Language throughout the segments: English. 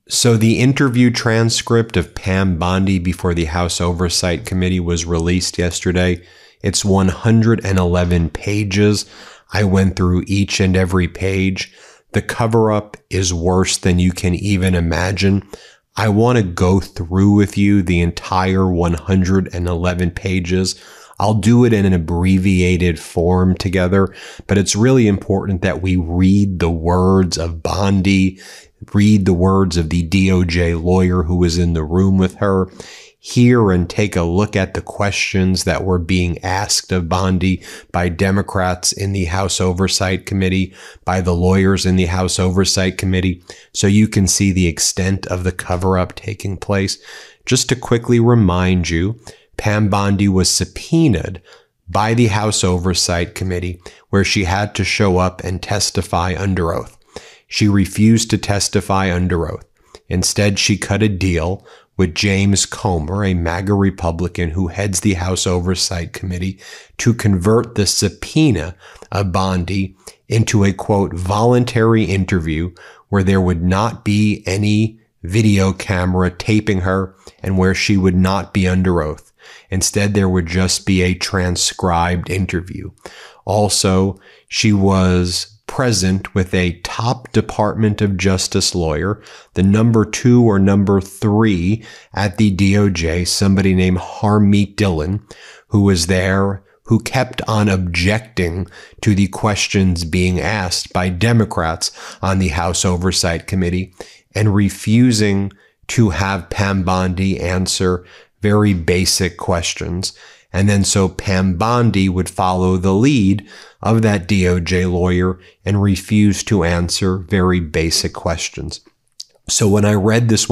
So the interview transcript of Pam Bondi before the House Oversight Committee was released yesterday. It's 111 pages. I went through each and every page. The cover-up is worse than you can even imagine. I want to go through with you the entire 111 pages. I'll do it in an abbreviated form together, but it's really important that we read the words of Bondi, read the words of the DOJ lawyer who was in the room with her, hear and take a look at the questions that were being asked of Bondi by Democrats in the House Oversight Committee, by the lawyers in the House Oversight Committee, so you can see the extent of the cover-up taking place. Just to quickly remind you, Pam Bondi was subpoenaed by the House Oversight Committee, where she had to show up and testify under oath. She refused to testify under oath. Instead, she cut a deal with James Comer, a MAGA Republican who heads the House Oversight Committee, to convert the subpoena of Bondi into a, quote, voluntary interview where there would not be any video camera taping her and where she would not be under oath. Instead, there would just be a transcribed interview. Also, she was present with a top Department of Justice lawyer, the number 2 or number 3 at the DOJ, somebody named Harmeet Dillon, who was there, who kept on objecting to the questions being asked by Democrats on the House Oversight Committee and refusing to have Pam Bondi answer very basic questions. And then so Pam Bondi would follow the lead of that DOJ lawyer and refuse to answer very basic questions. So when I read this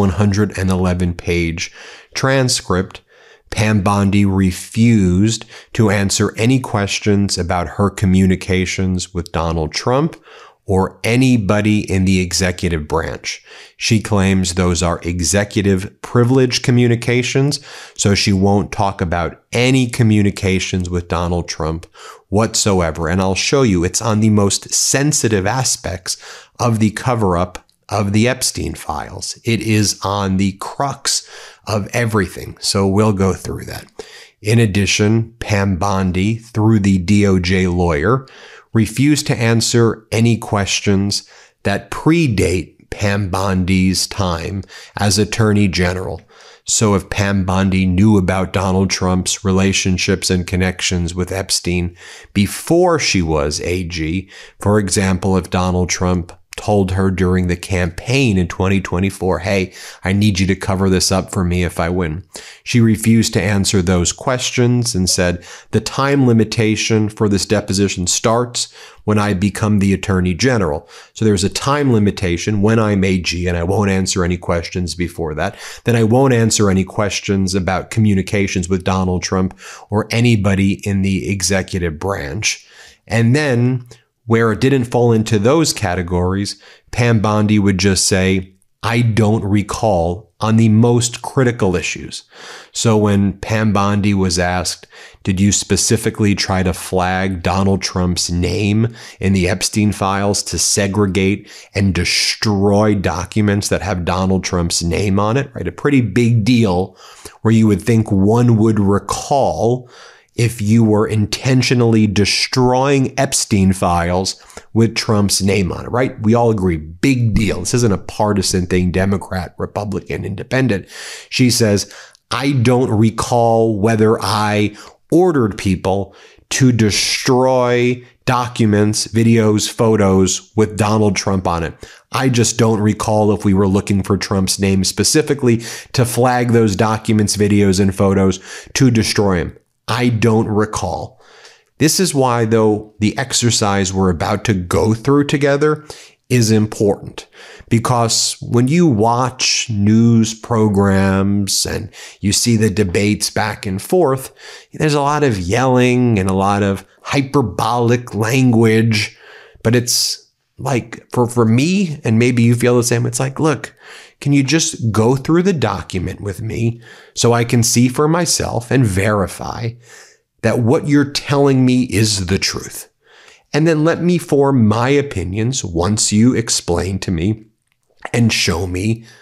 111-page transcript, Pam Bondi refused to answer any questions about her communications with Donald Trump or anybody in the executive branch. She claims those are executive privilege communications, so she won't talk about any communications with Donald Trump whatsoever. And I'll show you, it's on the most sensitive aspects of the cover-up of the Epstein files. It is on the crux of everything. So we'll go through that. In addition, Pam Bondi, through the DOJ lawyer, refused to answer any questions that predate Pam Bondi's time as Attorney General. So if Pam Bondi knew about Donald Trump's relationships and connections with Epstein before she was AG, for example, if Donald Trump told her during the campaign in 2024, hey, I need you to cover this up for me if I win. She refused to answer those questions and said, the time limitation for this deposition starts when I become the Attorney General. So there's a time limitation when I'm AG, and I won't answer any questions before that. Then I won't answer any questions about communications with Donald Trump or anybody in the executive branch. And then where it didn't fall into those categories, Pam Bondi would just say, I don't recall on the most critical issues. So when Pam Bondi was asked, did you specifically try to flag Donald Trump's name in the Epstein files to segregate and destroy documents that have Donald Trump's name on it, right? A pretty big deal where you would think one would recall if you were intentionally destroying Epstein files with Trump's name on it, right? We all agree, big deal. This isn't a partisan thing, Democrat, Republican, Independent. She says, I don't recall whether I ordered people to destroy documents, videos, photos with Donald Trump on it. I just don't recall if we were looking for Trump's name specifically to flag those documents, videos, and photos to destroy him. I don't recall. This is why, though, the exercise we're about to go through together is important. Because when you watch news programs and you see the debates back and forth, there's a lot of yelling and a lot of hyperbolic language. But it's like, for me, and maybe you feel the same, it's like, look, can you just go through the document with me so I can see for myself and verify that what you're telling me is the truth? And then let me form my opinions once you explain to me and show me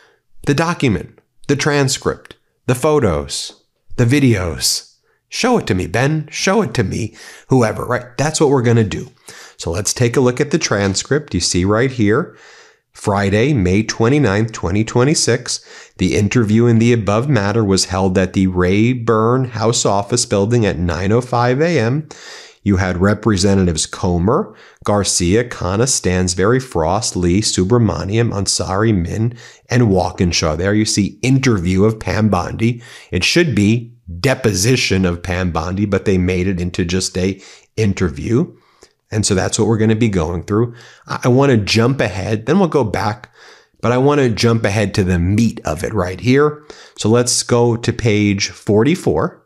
the document, the transcript, the photos, the videos. Show it to me, Ben. Show it to me, whoever, right? That's what we're going to do. So let's take a look at the transcript. You see right here, Friday, May 29th, 2026, the interview in the above matter was held at the Rayburn House Office Building at 9:05 a.m. You had Representatives Comer, Garcia, Khanna, Stansbury, Frost, Lee, Subramaniam, Ansari, Min, and Walkinshaw. There you see interview of Pam Bondi. It should be deposition of Pam Bondi, but they made it into just a interview. And so that's what we're going to be going through. I want to jump ahead, then we'll go back, but I want to jump ahead to the meat of it right here. So let's go to page 44,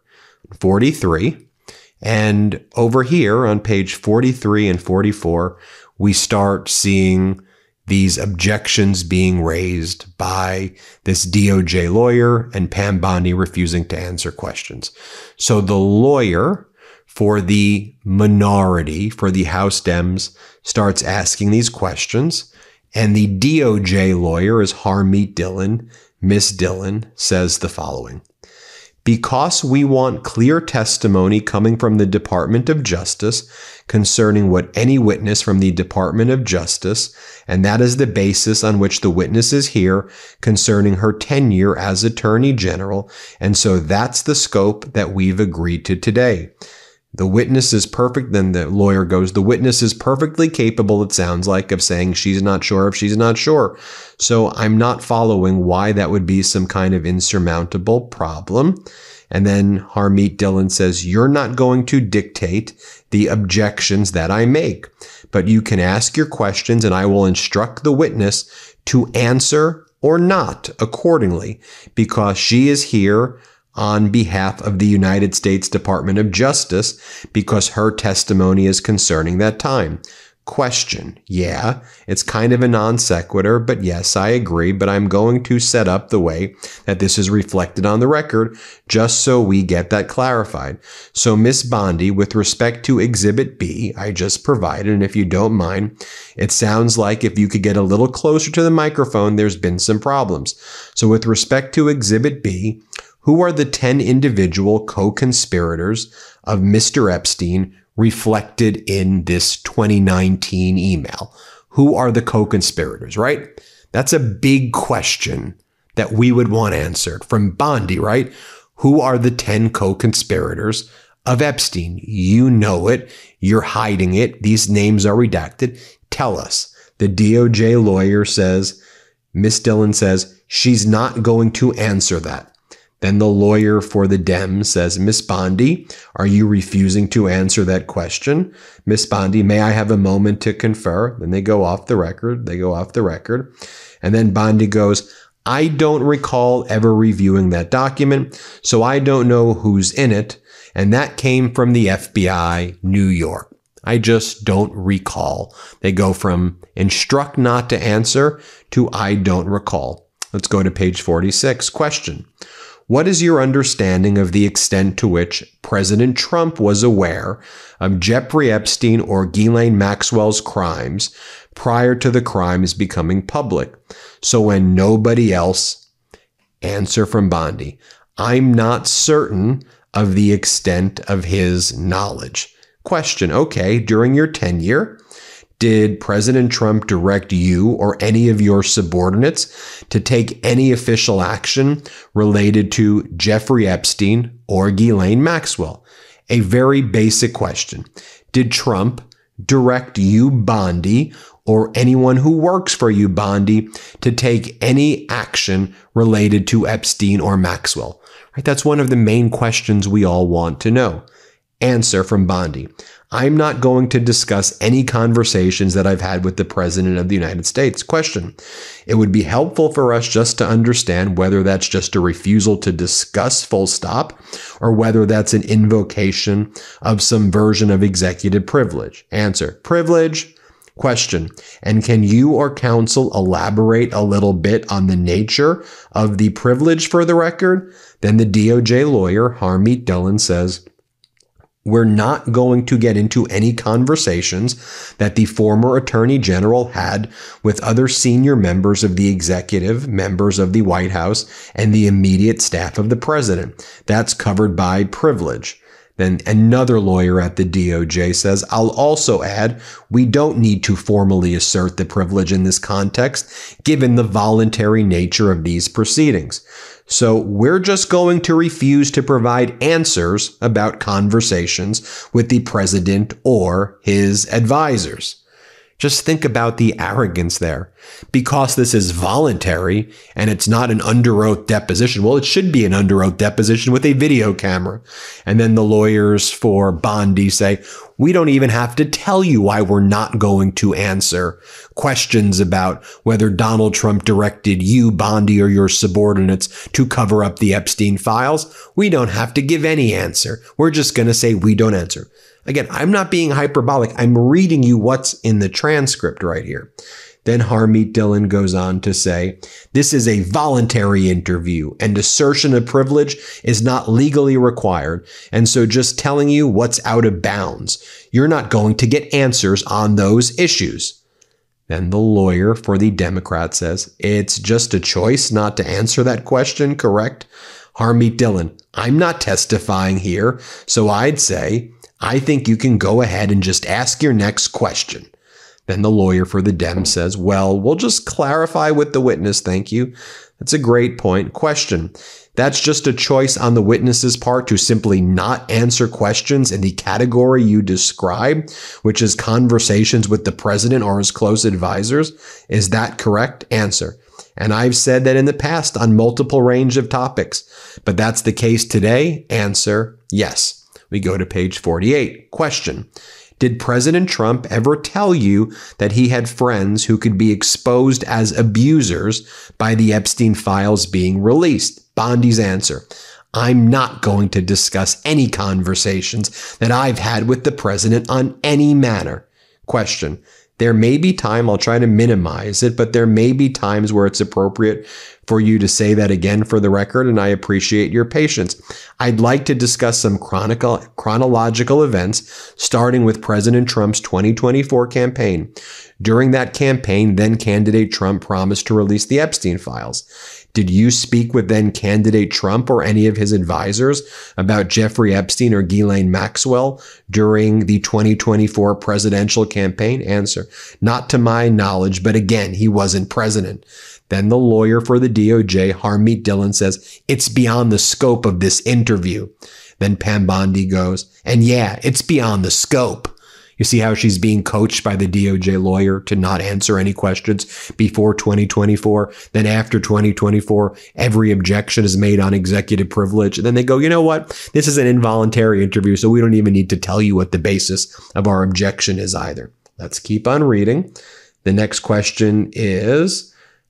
43. And over here on page 43 and 44, we start seeing these objections being raised by this DOJ lawyer and Pam Bondi refusing to answer questions. So the lawyer for the minority, for the House Dems, starts asking these questions. And the DOJ lawyer is Harmeet Dillon. Miss Dillon says the following. Because we want clear testimony coming from the Department of Justice concerning what any witness from the Department of Justice, and that is the basis on which the witness is here concerning her tenure as Attorney General, and so that's the scope that we've agreed to today. The witness is perfect. Then the lawyer goes, the witness is perfectly capable, it sounds like, of saying she's not sure if she's not sure. So I'm not following why that would be some kind of insurmountable problem. And then Harmeet Dillon says, you're not going to dictate the objections that I make, but you can ask your questions and I will instruct the witness to answer or not accordingly, because she is here on behalf of the United States Department of Justice because her testimony is concerning that time. Question. Yeah, it's kind of a non sequitur, but yes, I agree, but I'm going to set up the way that this is reflected on the record just so we get that clarified. So Miss Bondi, with respect to Exhibit B, I just provided, and if you don't mind, it sounds like if you could get a little closer to the microphone, there's been some problems. So with respect to Exhibit B, who are the 10 individual co-conspirators of Mr. Epstein reflected in this 2019 email? Who are the co-conspirators, right? That's a big question that we would want answered from Bondi, right? Who are the 10 co-conspirators of Epstein? You know it. You're hiding it. These names are redacted. Tell us. The DOJ lawyer says, Miss Dillon says, she's not going to answer that. Then the lawyer for the Dems says, Miss Bondi, are you refusing to answer that question? Miss Bondi, may I have a moment to confer? Then they go off the record. And then Bondi goes, I don't recall ever reviewing that document, so I don't know who's in it. And that came from the FBI, New York. I just don't recall. They go from instruct not to answer to I don't recall. Let's go to page 46. Question. What is your understanding of the extent to which President Trump was aware of Jeffrey Epstein or Ghislaine Maxwell's crimes prior to the crimes becoming public? So when nobody else, answer from Bondi, I'm not certain of the extent of his knowledge. Question. Okay, during your tenure, did President Trump direct you or any of your subordinates to take any official action related to Jeffrey Epstein or Ghislaine Maxwell? A very basic question. Did Trump direct you, Bondi, or anyone who works for you, Bondi, to take any action related to Epstein or Maxwell? Right? That's one of the main questions we all want to know. Answer from Bondi. I'm not going to discuss any conversations that I've had with the President of the United States. Question. It would be helpful for us just to understand whether that's just a refusal to discuss full stop or whether that's an invocation of some version of executive privilege. Answer. Privilege. Question. And can you or counsel elaborate a little bit on the nature of the privilege for the record? Then the DOJ lawyer, Harmeet Dillon, says, we're not going to get into any conversations that the former attorney general had with other senior members of the executive, members of the White House, and the immediate staff of the president. That's covered by privilege. Then another lawyer at the DOJ says, I'll also add, we don't need to formally assert the privilege in this context, given the voluntary nature of these proceedings. So we're just going to refuse to provide answers about conversations with the president or his advisors. Just think about the arrogance there. Because this is voluntary and it's not an under oath deposition. Well, it should be an under oath deposition with a video camera. And then the lawyers for Bondi say, we don't even have to tell you why we're not going to answer questions about whether Donald Trump directed you, Bondi, or your subordinates to cover up the Epstein files. We don't have to give any answer. We're just going to say we don't answer. Again, I'm not being hyperbolic. I'm reading you what's in the transcript right here. Then Harmeet Dillon goes on to say, this is a voluntary interview and assertion of privilege is not legally required. And so just telling you what's out of bounds, you're not going to get answers on those issues. Then the lawyer for the Democrat says, it's just a choice not to answer that question, correct? Harmeet Dillon, I'm not testifying here, so I'd say, I think you can go ahead and just ask your next question. Then the lawyer for the Dems says, well, we'll just clarify with the witness, thank you. That's a great point. Question. That's just a choice on the witness's part to simply not answer questions in the category you describe, which is conversations with the president or his close advisors. Is that correct? Answer. And I've said that in the past on multiple range of topics, but that's the case today. Answer. Yes. We go to page 48. Question. Did President Trump ever tell you that he had friends who could be exposed as abusers by the Epstein files being released? Bondi's answer. I'm not going to discuss any conversations that I've had with the president on any matter. Question. There may be time, I'll try to minimize it, but there may be times where it's appropriate for you to say that again for the record, and I appreciate your patience. I'd like to discuss some chronological events, starting with President Trump's 2024 campaign. During that campaign, then candidate Trump promised to release the Epstein files. Did you speak with then candidate Trump or any of his advisors about Jeffrey Epstein or Ghislaine Maxwell during the 2024 presidential campaign? Answer. Not to my knowledge, but again, he wasn't president. Then the lawyer for the DOJ, Harmeet Dillon, says, it's beyond the scope of this interview. Then Pam Bondi goes, and yeah, it's beyond the scope. You see how she's being coached by the DOJ lawyer to not answer any questions before 2024. Then after 2024, every objection is made on executive privilege. And then they go, you know what? This is an involuntary interview, so we don't even need to tell you what the basis of our objection is either. Let's keep on reading. The next question is,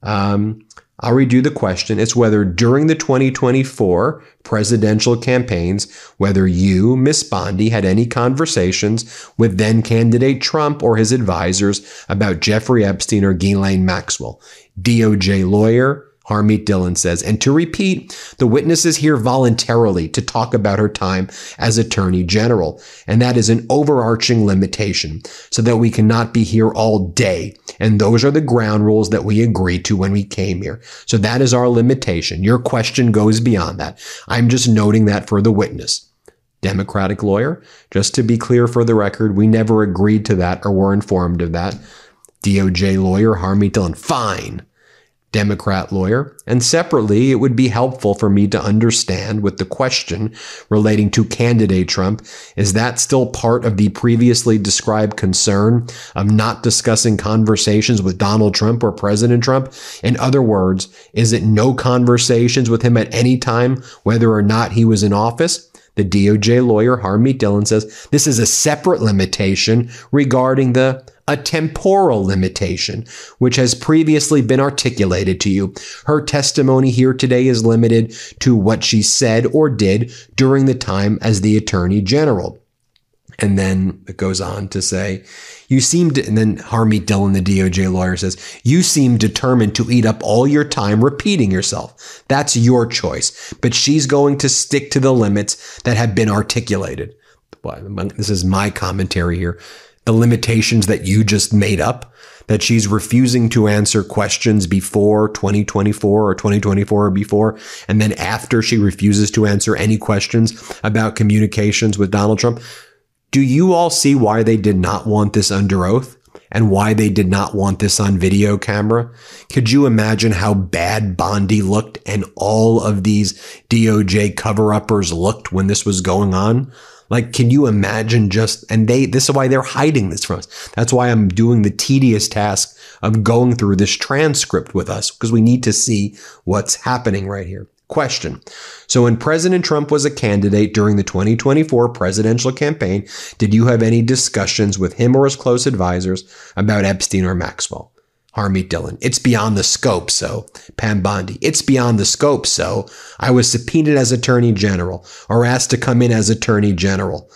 I'll redo the question. It's whether during the 2024 presidential campaigns, whether you, Miss Bondi, had any conversations with then candidate Trump or his advisors about Jeffrey Epstein or Ghislaine Maxwell. DOJ lawyer Harmeet Dillon says, and to repeat, the witness is here voluntarily to talk about her time as Attorney General, and that is an overarching limitation so that we cannot be here all day. And those are the ground rules that we agreed to when we came here. So that is our limitation. Your question goes beyond that. I'm just noting that for the witness. Democratic lawyer, just to be clear for the record, we never agreed to that or were informed of that. DOJ lawyer Harmeet Dillon, fine. Democrat lawyer, and separately, it would be helpful for me to understand with the question relating to candidate Trump, is that still part of the previously described concern of not discussing conversations with Donald Trump or President Trump? In other words, is it no conversations with him at any time, whether or not he was in office? The DOJ lawyer, Harmeet Dillon, says this is a separate limitation regarding a temporal limitation, which has previously been articulated to you. Her testimony here today is limited to what she said or did during the time as the Attorney General. And then it goes on to say, and then Harmeet Dillon, the DOJ lawyer, says, you seem determined to eat up all your time repeating yourself. That's your choice. But she's going to stick to the limits that have been articulated. this is my commentary here, the limitations that you just made up, that she's refusing to answer questions before 2024 or 2024 or before, and then after she refuses to answer any questions about communications with Donald Trump. Do you all see why they did not want this under oath and why they did not want this on video camera? Could you imagine how bad Bondi looked and all of these DOJ cover-uppers looked when this was going on? Like, can you imagine this is why they're hiding this from us. That's why I'm doing the tedious task of going through this transcript with us, because we need to see what's happening right here. Question. So when President Trump was a candidate during the 2024 presidential campaign, did you have any discussions with him or his close advisors about Epstein or Maxwell? Harmeet Dillon. It's beyond the scope, so. Pam Bondi. It's beyond the scope, so. I was subpoenaed as Attorney General or asked to come in as Attorney General.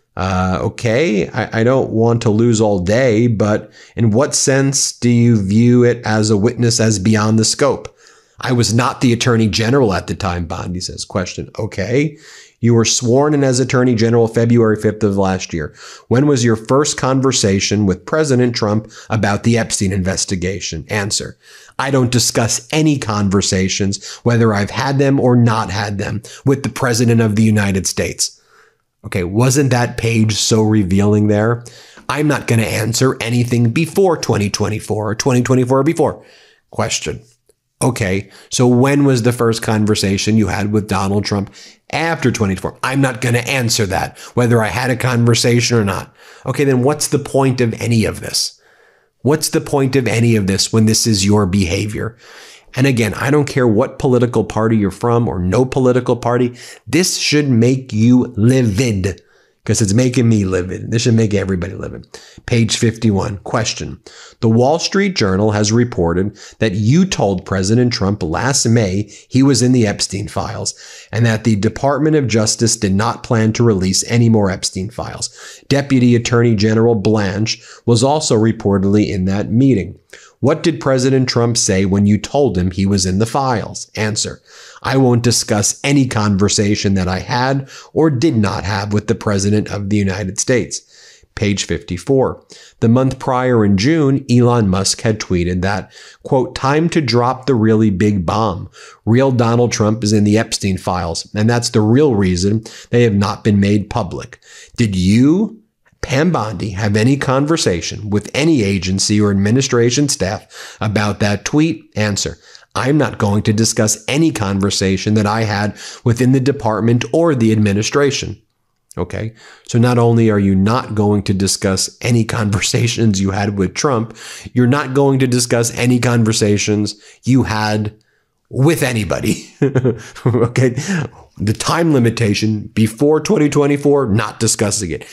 Okay, I don't want to lose all day, but in what sense do you view it as a witness as beyond the scope? I was not the Attorney General at the time, Bondi says. Question. Okay. You were sworn in as Attorney General February 5th of last year. When was your first conversation with President Trump about the Epstein investigation? Answer. I don't discuss any conversations, whether I've had them or not had them, with the President of the United States. Okay, wasn't that page so revealing there? I'm not going to answer anything before 2024 or 2024 or before. Question. Okay, so when was the first conversation you had with Donald Trump after 2024? I'm not going to answer that, whether I had a conversation or not. Okay, then what's the point of any of this? What's the point of any of this when this is your behavior? And again, I don't care what political party you're from or no political party. This should make you livid, because it's making me livid. This should make everybody livid. Page 51. Question. The Wall Street Journal has reported that you told President Trump last May he was in the Epstein files and that the Department of Justice did not plan to release any more Epstein files. Deputy Attorney General Blanche was also reportedly in that meeting. What did President Trump say when you told him he was in the files? Answer. I won't discuss any conversation that I had or did not have with the President of the United States. Page 54. The month prior in June, Elon Musk had tweeted that, quote, time to drop the really big bomb. Real Donald Trump is in the Epstein files, and that's the real reason they have not been made public. Did you, Pam Bondi, have any conversation with any agency or administration staff about that tweet? Answer. I'm not going to discuss any conversation that I had within the department or the administration. Okay, so not only are you not going to discuss any conversations you had with Trump, you're not going to discuss any conversations you had with anybody. Okay, the time limitation before 2024, not discussing it.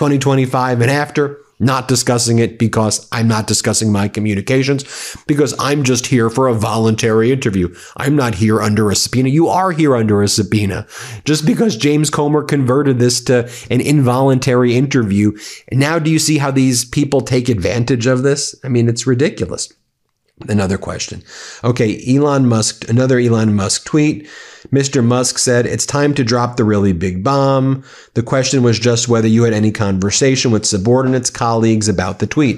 2025 and after, not discussing it, because I'm not discussing my communications, because I'm just here for a voluntary interview. I'm not here under a subpoena. You are here under a subpoena. Just because James Comer converted this to an involuntary interview. And now do you see how these people take advantage of this? I mean, it's ridiculous. Another question. Okay, another Elon Musk tweet. Mr. Musk said, it's time to drop the really big bomb. The question was just whether you had any conversation with subordinates, colleagues about the tweet.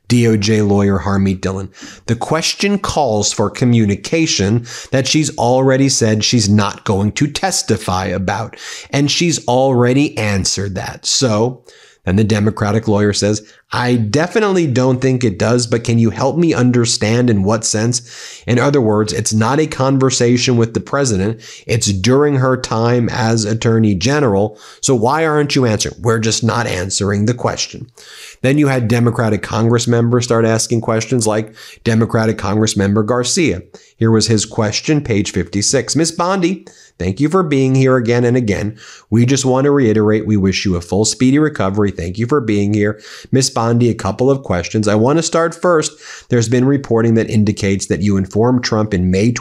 DOJ lawyer Harmeet Dillon. The question calls for communication that she's already said she's not going to testify about. And she's already answered that. So then the Democratic lawyer says, I definitely don't think it does, but can you help me understand in what sense? In other words, it's not a conversation with the president. It's during her time as Attorney General. So why aren't you answering? We're just not answering the question. Then you had Democratic Congress members start asking questions, like Democratic Congress member Garcia. Here was his question, page 56. Ms. Bondi, thank you for being here again and again. We just want to reiterate we wish you a full speedy recovery. Thank you for being here. Ms. Bondi, a couple of questions. I want to start first. There's been reporting that indicates that you informed Trump in May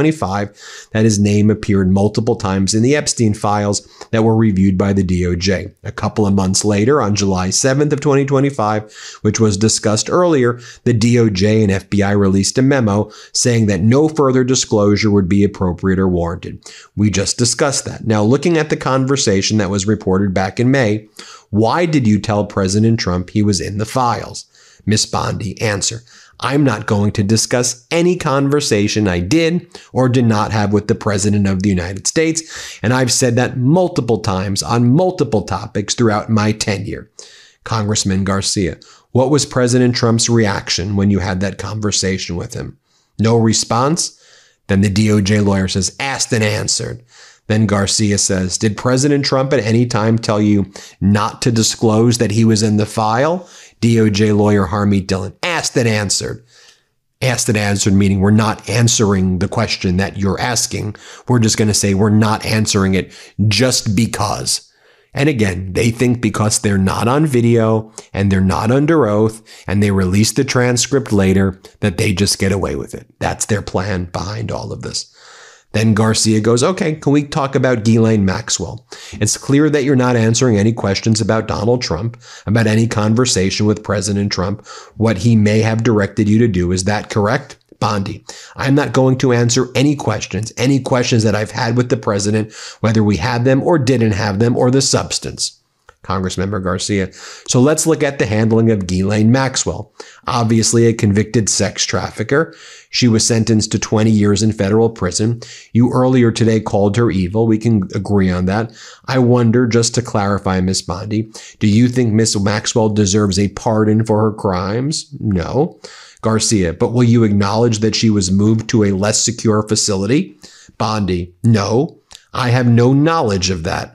2025 that his name appeared multiple times in the Epstein files that were reviewed by the DOJ. A couple of months later, on July 7th of 2025, which was discussed earlier, the DOJ and FBI released a memo saying that no further disclosure would be appropriate or warranted. We just discussed that. Now, looking at the conversation that was reported back in May, Why did you tell President Trump he was in the files? Ms. Bondi, answer. I'm not going to discuss any conversation I did or did not have with the President of the United States, and I've said that multiple times on multiple topics throughout my tenure. Congressman Garcia, what was President Trump's reaction when you had that conversation with him? No response? Then the DOJ lawyer says, asked and answered. Then Garcia says, did President Trump at any time tell you not to disclose that he was in the file? DOJ lawyer Harmeet Dillon, asked and answered. Asked and answered meaning we're not answering the question that you're asking. We're just going to say we're not answering it just because. And again, they think because they're not on video and they're not under oath and they release the transcript later that they just get away with it. That's their plan behind all of this. Then Garcia goes, okay, can we talk about Ghislaine Maxwell? It's clear that you're not answering any questions about Donald Trump, about any conversation with President Trump, what he may have directed you to do. Is that correct? Bondi, I'm not going to answer any questions that I've had with the president, whether we had them or didn't have them, or the substance. Congressmember Garcia. So let's look at the handling of Ghislaine Maxwell. Obviously a convicted sex trafficker. She was sentenced to 20 years in federal prison. You earlier today called her evil. We can agree on that. I wonder, just to clarify, Ms. Bondi, do you think Ms. Maxwell deserves a pardon for her crimes? No. Garcia, but will you acknowledge that she was moved to a less secure facility? Bondi, no. I have no knowledge of that.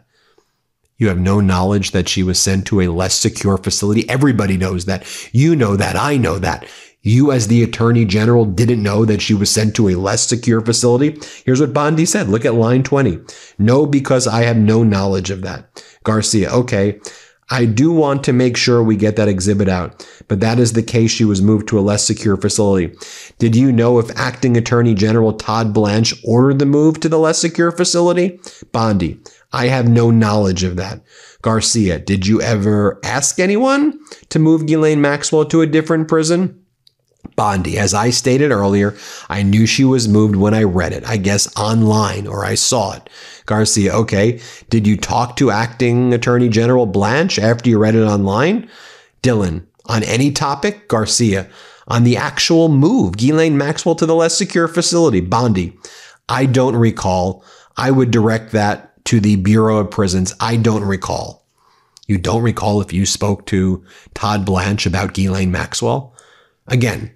You have no knowledge that she was sent to a less secure facility. Everybody knows that. You know that. I know that. You, as the Attorney General, didn't know that she was sent to a less secure facility. Here's what Bondi said. Look at line 20. No, because I have no knowledge of that. Garcia, okay. I do want to make sure we get that exhibit out, but that is the case. She was moved to a less secure facility. Did you know if Acting Attorney General Todd Blanche ordered the move to the less secure facility? Bondi, I have no knowledge of that. Garcia, did you ever ask anyone to move Ghislaine Maxwell to a different prison? Bondi, as I stated earlier, I knew she was moved when I read it, I guess online, or I saw it. Garcia, okay. Did you talk to Acting Attorney General Blanche after you read it online? Dillon, on any topic? Garcia, on the actual move, Ghislaine Maxwell to the less secure facility. Bondi, I don't recall. I would direct that to the Bureau of Prisons. I don't recall. You don't recall if you spoke to Todd Blanche about Ghislaine Maxwell? Again,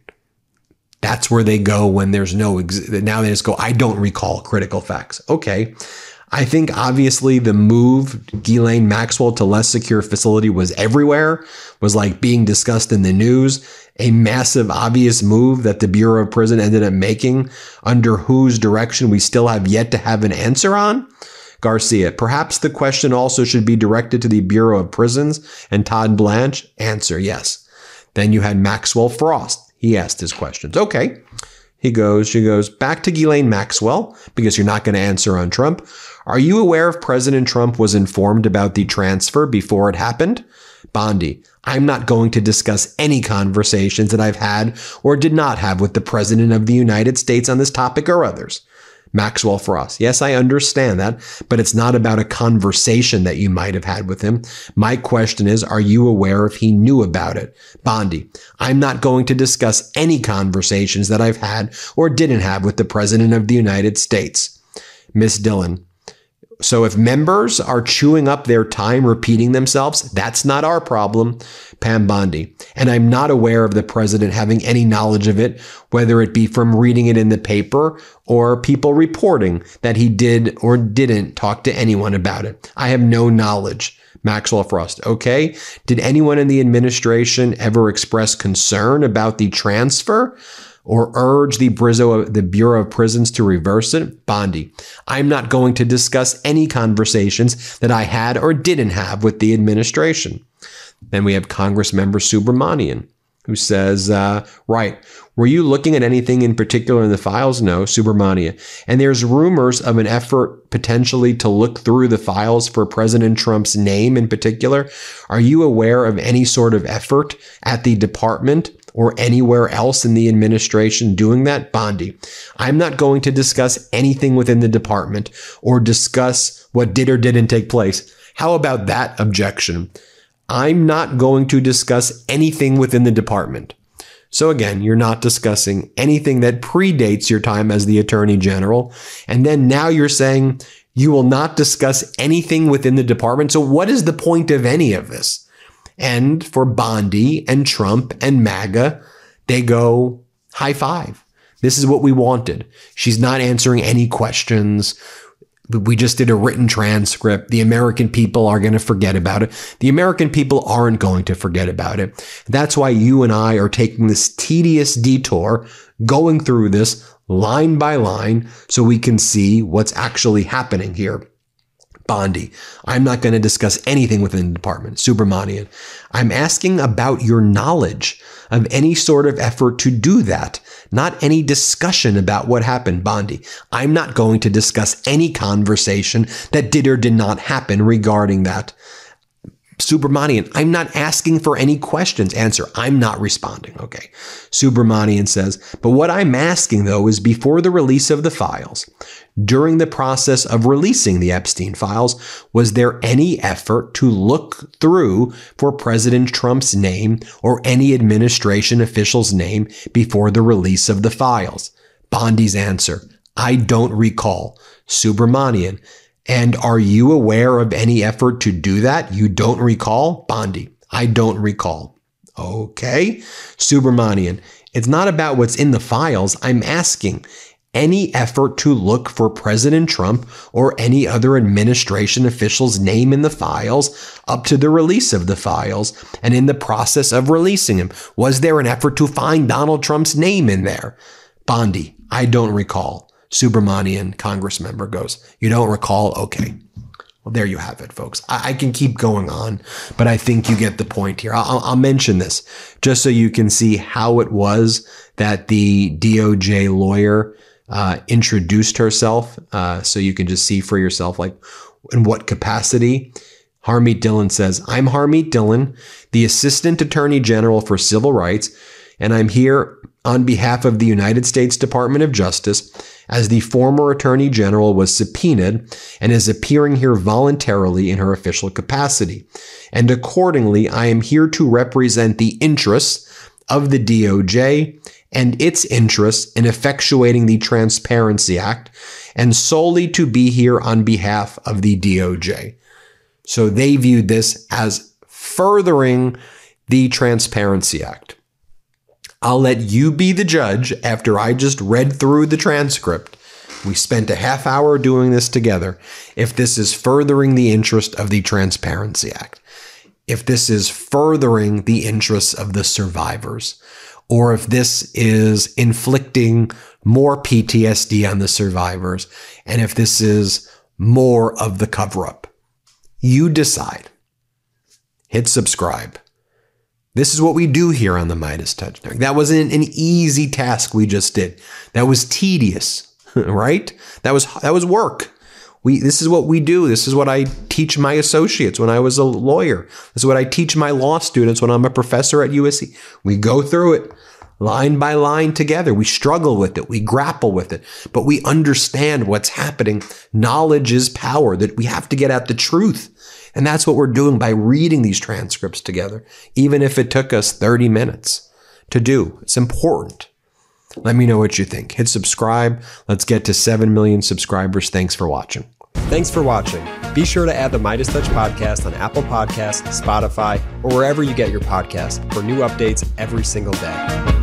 that's where they go when there's no, now they just go, I don't recall critical facts. Okay. I think obviously the move Ghislaine Maxwell to less secure facility was everywhere, was like being discussed in the news, a massive obvious move that the Bureau of Prison ended up making, under whose direction we still have yet to have an answer on. Garcia, perhaps the question also should be directed to the Bureau of Prisons and Todd Blanche. Answer, yes. Then you had Maxwell Frost. He asked his questions. Okay. She goes, back to Ghislaine Maxwell, because you're not going to answer on Trump. Are you aware if President Trump was informed about the transfer before it happened? Bondi, I'm not going to discuss any conversations that I've had or did not have with the President of the United States on this topic or others. Maxwell Frost. Yes, I understand that, but it's not about a conversation that you might have had with him. My question is, are you aware if he knew about it? Bondi, I'm not going to discuss any conversations that I've had or didn't have with the President of the United States. Ms. Dillon, so if members are chewing up their time repeating themselves, that's not our problem. Pam Bondi, and I'm not aware of the president having any knowledge of it, whether it be from reading it in the paper or people reporting that he did or didn't talk to anyone about it. I have no knowledge. Maxwell Frost, okay. Did anyone in the administration ever express concern about the transfer or urge the Bureau of Prisons to reverse it? Bondi, I'm not going to discuss any conversations that I had or didn't have with the administration. Then we have Congressmember Subramanian, who says, right, were you looking at anything in particular in the files? No, Subramania. And there's rumors of an effort potentially to look through the files for President Trump's name in particular. Are you aware of any sort of effort at the department or anywhere else in the administration doing that? Bondi, I'm not going to discuss anything within the department or discuss what did or didn't take place. How about that objection? I'm not going to discuss anything within the department. So again, you're not discussing anything that predates your time as the Attorney General. And then now you're saying you will not discuss anything within the department. So what is the point of any of this? And for Bondi and Trump and MAGA, they go high five. This is what we wanted. She's not answering any questions. We just did a written transcript. The American people are going to forget about it. The American people aren't going to forget about it. That's why you and I are taking this tedious detour, going through this line by line so we can see what's actually happening here. Bondi, I'm not going to discuss anything within the department. Subramanian, I'm asking about your knowledge of any sort of effort to do that, not any discussion about what happened. Bondi, I'm not going to discuss any conversation that did or did not happen regarding that. Subramanian, I'm not asking for any questions. Answer, I'm not responding. Okay. Subramanian says, but what I'm asking though is before the release of the files, during the process of releasing the Epstein files, was there any effort to look through for President Trump's name or any administration official's name before the release of the files? Bondi's answer, I don't recall. Subramanian, and are you aware of any effort to do that? You don't recall? Bondi, I don't recall. Okay. Subramanian, it's not about what's in the files. I'm asking any effort to look for President Trump or any other administration official's name in the files up to the release of the files and in the process of releasing him. Was there an effort to find Donald Trump's name in there? Bondi, I don't recall. Subramanian, Congress member, goes, you don't recall? Okay. Well, there you have it, folks. I can keep going on, but I think you get the point here. I'll mention this just so you can see how it was that the DOJ lawyer introduced herself, so you can just see for yourself, like in what capacity. Harmeet Dillon says, I'm Harmeet Dillon, the Assistant Attorney General for Civil Rights, and I'm here on behalf of the United States Department of Justice as the former Attorney General was subpoenaed and is appearing here voluntarily in her official capacity. And accordingly, I am here to represent the interests of the DOJ and its interests in effectuating the Transparency Act and solely to be here on behalf of the DOJ. So they viewed this as furthering the Transparency Act. I'll let you be the judge after I just read through the transcript. We spent a half hour doing this together. If this is furthering the interest of the Transparency Act, if this is furthering the interests of the survivors, or if this is inflicting more PTSD on the survivors, and if this is more of the cover-up. You decide. Hit subscribe. This is what we do here on the MeidasTouch. That wasn't an easy task we just did. That was tedious, right? That was work. This is what we do. This is what I teach my associates when I was a lawyer. This is what I teach my law students when I'm a professor at USC. We go through it line by line together. We struggle with it. We grapple with it, but we understand what's happening. Knowledge is power, that we have to get at the truth. And that's what we're doing by reading these transcripts together, even if it took us 30 minutes to do. It's important. Let me know what you think. Hit subscribe. Let's get to 7 million subscribers. Thanks for watching. Thanks for watching. Be sure to add the MeidasTouch podcast on Apple Podcasts, Spotify, or wherever you get your podcasts for new updates every single day.